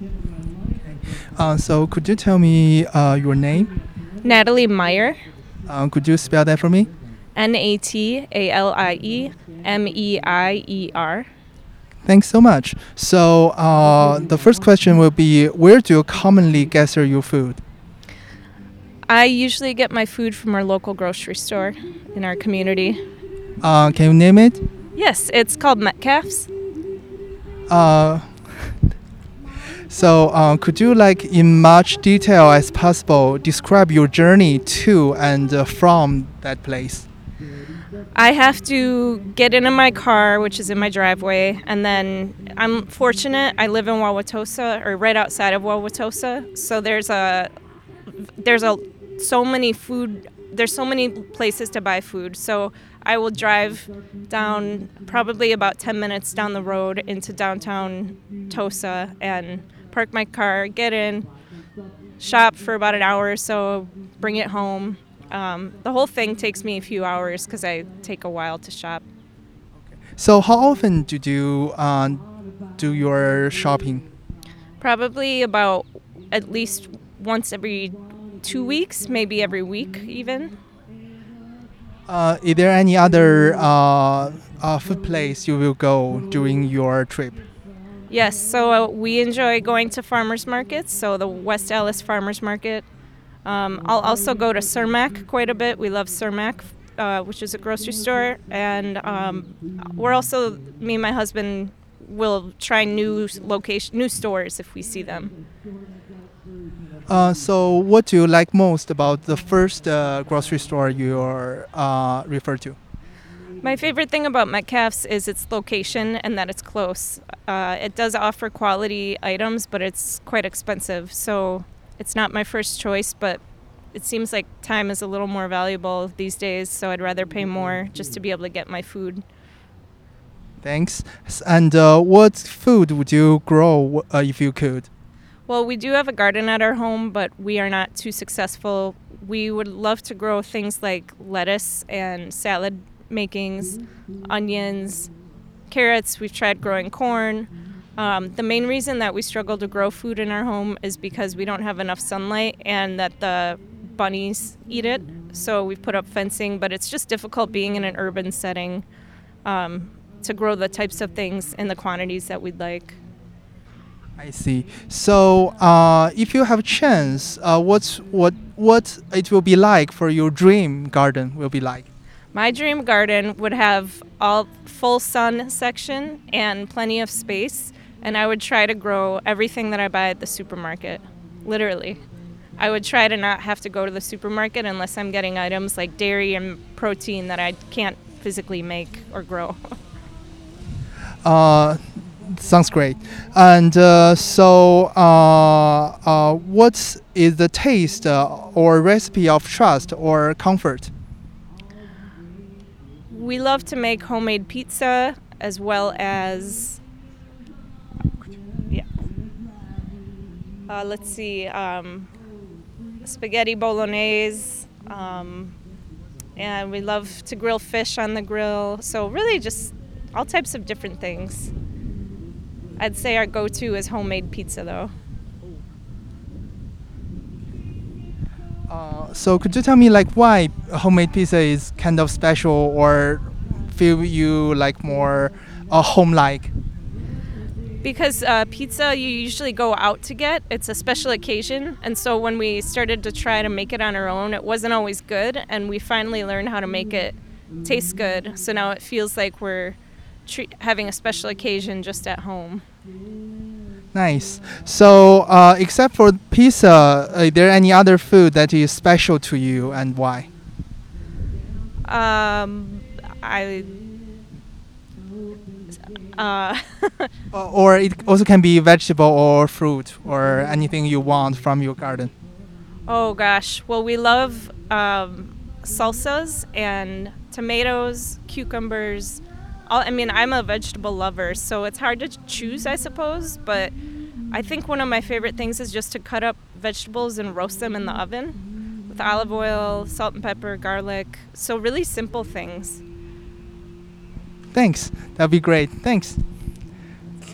So could you tell me your name? Natalie Meyer, Could you spell that for me? NatalieMeier. Thanks so much. So the first question will be, where do you commonly gather your food? I usually get my food from our local grocery store in our community. Can you name it? Yes, it's called Metcalf's. Uh, so could you, like, in much detail as possible, describe your journey to and from that place? I have to get into my car, which is in my driveway, and then I'm fortunate. I live in Wauwatosa, or right outside of Wauwatosa. So there's so many food. There's so many places to buy food. So I will drive down probably about 10 minutes down the road into downtown Tosa and park my car, get in, shop for about an hour or so, bring it home. The whole thing takes me a few hours because I take a while to shop. So how often do you do your shopping? Probably about at least once every 2 weeks, maybe every week even. Is there any other food place you will go during your trip? Yes, so we enjoy going to farmers markets, so the West Allis Farmers Market. I'll also go to Cermak quite a bit. We love Cermak, which is a grocery store. And me and my husband will try new stores if we see them. So what do you like most about the first grocery store you referred to? My favorite thing about Metcalf's is its location and that it's close. It does offer quality items, but it's quite expensive. So it's not my first choice, but it seems like time is a little more valuable these days, so I'd rather pay more just to be able to get my food. Thanks. And what food would you grow if you could? Well, we do have a garden at our home, but we are not too successful. We would love to grow things like lettuce and salad makings, onions, carrots. We've tried growing corn. The main reason that we struggle to grow food in our home is because we don't have enough sunlight and that the bunnies eat it. So we've put up fencing, but it's just difficult being in an urban setting to grow the types of things in the quantities that we'd like. I see. So, if you have a chance, what it will be like for your dream garden will be like? My dream garden would have all full sun section and plenty of space, and I would try to grow everything that I buy at the supermarket. Literally. I would try to not have to go to the supermarket unless I'm getting items like dairy and protein that I can't physically make or grow. Sounds great. And what is the taste or recipe of trust or comfort? We love to make homemade pizza as well as, let's see, spaghetti bolognese, and we love to grill fish on the grill. So really just all types of different things. I'd say our go-to is homemade pizza, though. So could you tell me, like, why homemade pizza is kind of special or feel you like more home-like? Because pizza you usually go out to get. It's a special occasion. And so when we started to try to make it on our own, it wasn't always good. And we finally learned how to make it taste good. So now it feels like we're having a special occasion just at home. Nice. So, except for pizza, is there any other food that is special to you and why? I Or it also can be vegetable or fruit or anything you want from your garden. Oh gosh. Well, we love salsas and tomatoes, cucumbers. I'm a vegetable lover, so it's hard to choose, I suppose. But I think one of my favorite things is just to cut up vegetables and roast them in the oven with olive oil, salt and pepper, garlic. So really simple things. Thanks. That'd be great. Thanks.